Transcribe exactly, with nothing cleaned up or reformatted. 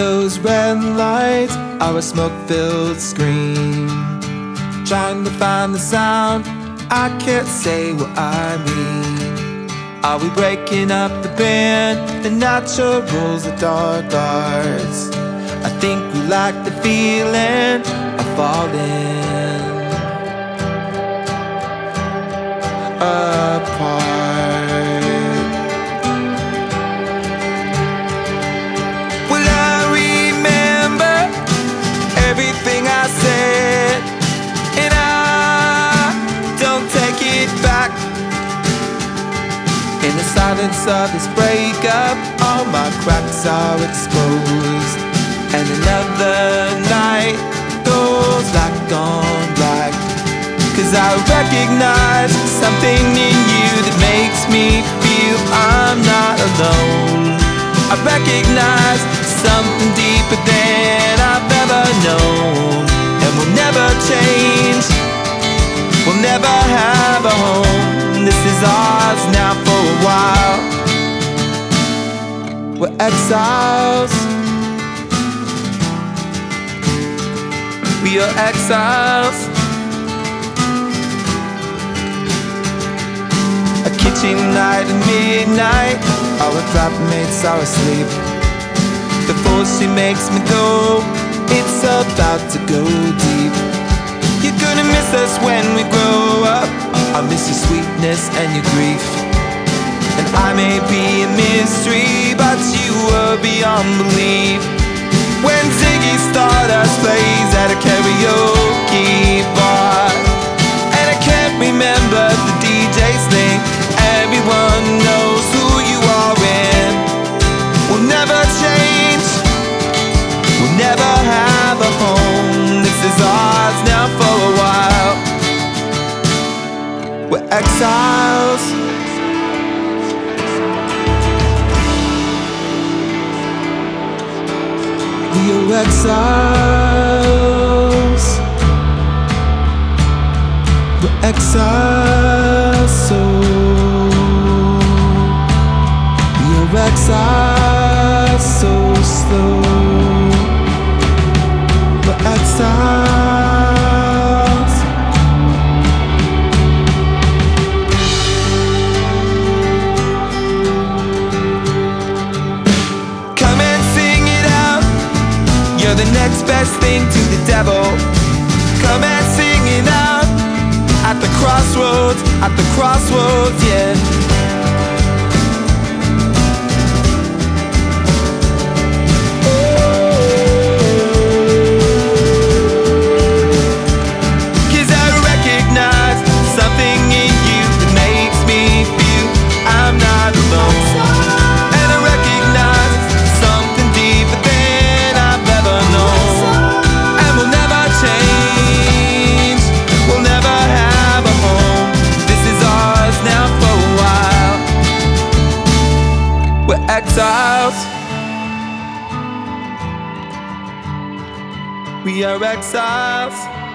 those red lights are a smoke-filled scream, trying to find the sound. I can't say what I mean. Are we breaking up the band? The naturals, the dark arts. I think we like the feeling of falling apart. Well, I remember everything I said, and I don't take it back. In the silence of this breakup, all my cracks are exposed, and another night goes black on black. Cause I recognize something in you that makes me feel I'm not alone. I recognize something deeper than I've ever known, and we'll never change, we'll never have a home. This is ours now for a while. We're exiles, we are exiles. A kitchen night at midnight, our flatmates are asleep. The force she makes me go, it's about to go deep. You're gonna miss us when we grow up. I miss your sweetness and your grief. And I may be a mystery, but you were beyond belief. When Ziggy Stardust plays at a karaoke bar, and I can't remember the D J's name, everyone knows who you are, and we'll never change, we'll never have a home. This is ours now for a while. We're exiles, we are exiles. We're exiles, so we are exiles, so slow. We're exiles. Come and sing it out. You're the next best thing to the devil. Come and sing it out. At the crossroads, at the crossroads, yeah. Cause I recognize something in you that makes me feel I'm not alone. And I recognize something deeper than I've ever known. And we'll never change, we'll never have a home. This is ours now for a while. We're exiles, we are exiles.